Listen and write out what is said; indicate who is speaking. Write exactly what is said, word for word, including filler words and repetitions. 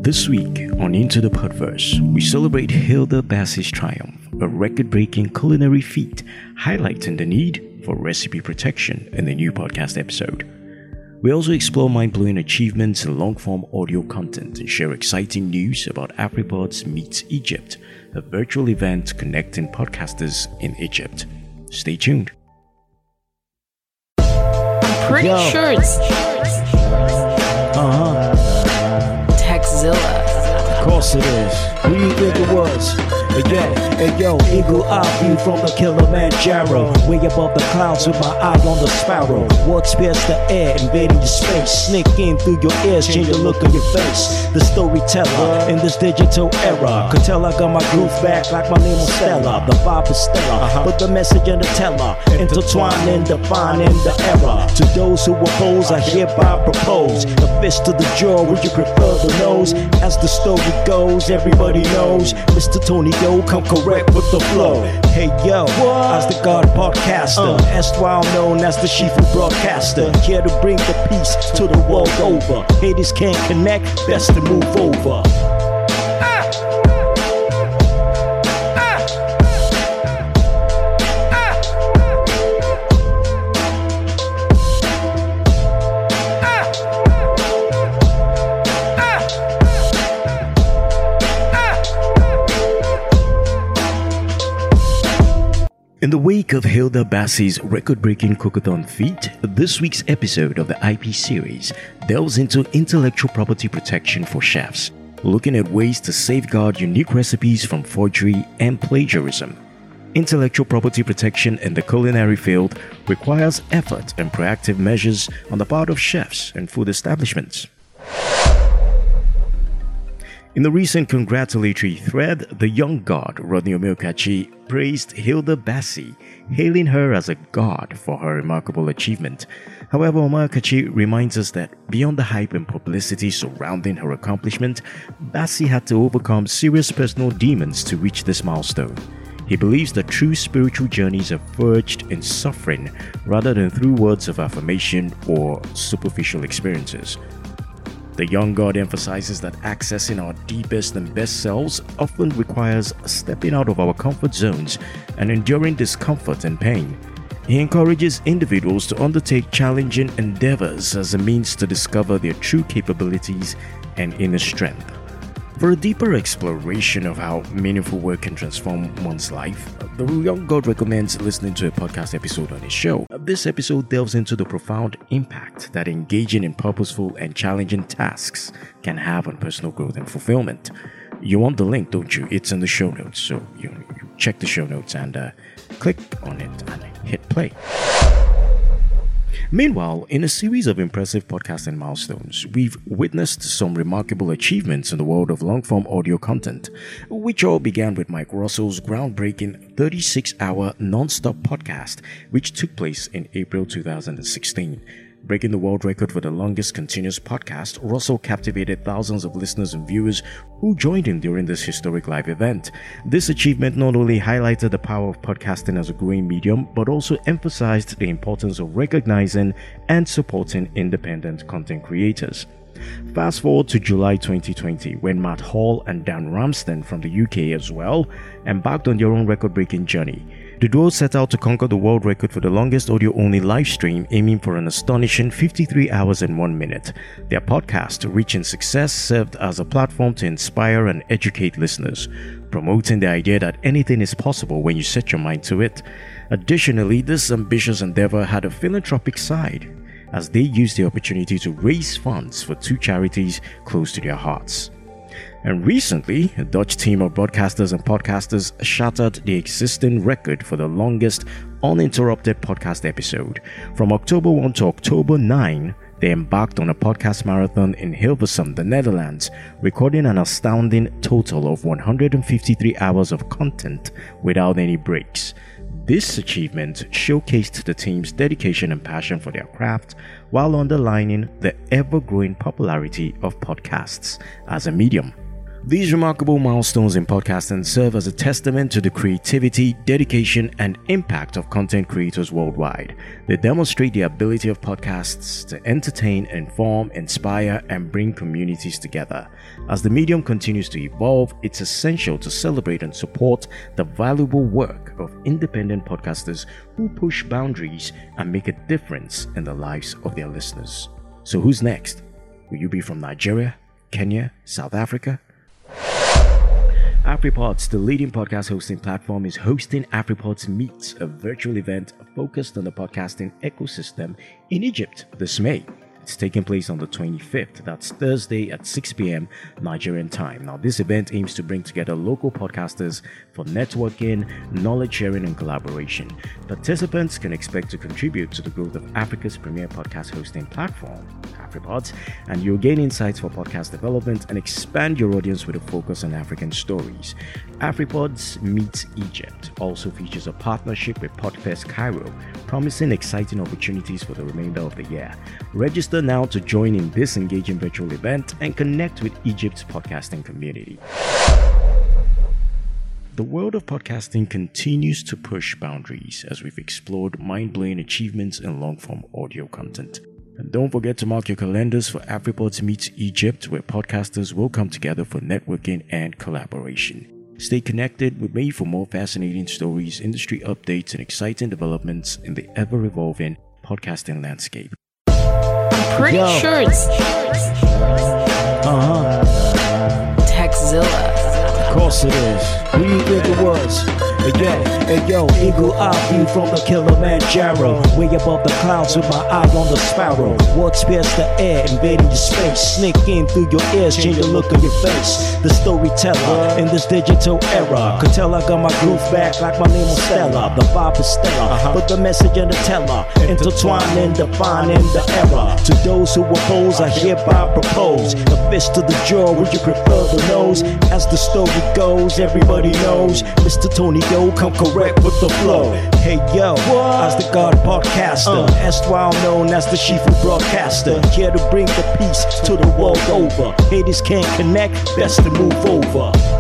Speaker 1: This week on Into the Podverse, we celebrate Hilda Bassi's triumph, a record-breaking culinary feat, highlighting the need for recipe protection in the new podcast episode. We also explore mind-blowing achievements in long-form audio content and share exciting news about AfriPods Meets Egypt, a virtual event connecting podcasters in Egypt. Stay tuned.
Speaker 2: I'm pretty Yo. sure it's
Speaker 3: Uh-huh.
Speaker 2: Techzilla.
Speaker 3: Of course it is. Who do you think it was? Hey yo, hey yo, eagle eye view from the Kilimanjaro. Way above the clouds with my eye on the sparrow. Words pierce the air, invading your space. Sneak in through your ears, change the look on your face. The storyteller in this digital era. Could tell I got my groove back like my name was Stella. The vibe is stellar, but the message and the teller intertwining, defining the era. To those who oppose, I hereby propose a fist to the jaw. Would you prefer the nose? As the story goes, everybody knows Mister Tony Yo, come correct with the flow. Hey yo, as the God podcaster, uh. erstwhile known as the Shifu broadcaster, here to bring the peace to the world over. Haters can't connect, best to move over.
Speaker 1: In the wake of Hilda Bassi's record-breaking cookathon feat, this week's episode of the I P series delves into intellectual property protection for chefs, looking at ways to safeguard unique recipes from forgery and plagiarism. Intellectual property protection in the culinary field requires effort and proactive measures on the part of chefs and food establishments. In the recent congratulatory thread, the young god Rodney Omeo-Kachi praised Hilda Bassi, hailing her as a god for her remarkable achievement. However, Omeo-Kachi reminds us that beyond the hype and publicity surrounding her accomplishment, Bassi had to overcome serious personal demons to reach this milestone. He believes that true spiritual journeys are forged in suffering rather than through words of affirmation or superficial experiences. The young god emphasizes that accessing our deepest and best selves often requires stepping out of our comfort zones and enduring discomfort and pain. He encourages individuals to undertake challenging endeavors as a means to discover their true capabilities and inner strength. For a deeper exploration of how meaningful work can transform one's life, the young god recommends listening to a podcast episode on his show. This episode delves into the profound impact that engaging in purposeful and challenging tasks can have on personal growth and fulfillment. You want the link, don't you? It's in the show notes, so you, you check the show notes and uh, click on it and hit play. Meanwhile, in a series of impressive podcasting milestones, we've witnessed some remarkable achievements in the world of long-form audio content, which all began with Mike Russell's groundbreaking thirty-six hour non-stop podcast, which took place in April two thousand sixteen. Breaking the world record for the longest continuous podcast, Russell captivated thousands of listeners and viewers who joined him during this historic live event. This achievement not only highlighted the power of podcasting as a growing medium, but also emphasized the importance of recognizing and supporting independent content creators. Fast forward to July twenty twenty, when Matt Hall and Dan Ramsden from the U K as well embarked on their own record-breaking journey. The duo set out to conquer the world record for the longest audio-only live stream, aiming for an astonishing fifty-three hours and one minute. Their podcast, reaching success, served as a platform to inspire and educate listeners, promoting the idea that anything is possible when you set your mind to it. Additionally, this ambitious endeavor had a philanthropic side, as they used the opportunity to raise funds for two charities close to their hearts. And recently, a Dutch team of broadcasters and podcasters shattered the existing record for the longest uninterrupted podcast episode. From October first to October ninth, they embarked on a podcast marathon in Hilversum, the Netherlands, recording an astounding total of one hundred fifty-three hours of content without any breaks. This achievement showcased the team's dedication and passion for their craft, while underlining the ever-growing popularity of podcasts as a medium. These remarkable milestones in podcasting serve as a testament to the creativity, dedication, and impact of content creators worldwide. They demonstrate the ability of podcasts to entertain, inform, inspire, and bring communities together. As the medium continues to evolve, it's essential to celebrate and support the valuable work of independent podcasters who push boundaries and make a difference in the lives of their listeners. So who's next? Will you be from Nigeria, Kenya, South Africa? AfriPods, the leading podcast hosting platform, is hosting AfriPods Meets, a virtual event focused on the podcasting ecosystem in Egypt this May. It's taking place on the twenty-fifth, that's Thursday at six p.m. Nigerian time. Now, this event aims to bring together local podcasters for networking, knowledge sharing, and collaboration. Participants can expect to contribute to the growth of Africa's premier podcast hosting platform, AfriPods, and you'll gain insights for podcast development and expand your audience with a focus on African stories. AfriPods Meets Egypt also features a partnership with Podfest Cairo, promising exciting opportunities for the remainder of the year. Register now to join in this engaging virtual event and connect with Egypt's podcasting community. The world of podcasting continues to push boundaries as we've explored mind-blowing achievements in long-form audio content. And don't forget to mark your calendars for AfriPods Meets Egypt, where podcasters will come together for networking and collaboration. Stay connected with me for more fascinating stories, industry updates, and exciting developments in the ever-evolving podcasting landscape.
Speaker 2: Pretty
Speaker 3: Yo.
Speaker 2: sure it's
Speaker 3: Uh-huh.
Speaker 2: Techzilla.
Speaker 3: Of course it is. Who you think it was? Hey yo, hey yo, eagle eye view from the Kilimanjaro. Way above the clouds with my eye on the sparrow. Words pierce the air, invading your space. Sneak in through your ears, change the look of your face. The storyteller in this digital era. Could tell I got my groove back like my name was Stella. The vibe is stellar, but the message and the teller intertwining, defining the error. To those who oppose, I hereby propose a fist to the jaw, would you prefer the nose? As the story goes, everybody knows Mister Tony Go, come correct with the flow. Hey yo, as the God podcaster, erstwhile known as the Shifu broadcaster, here to bring the peace to the world over. Haters can't connect, best to move over.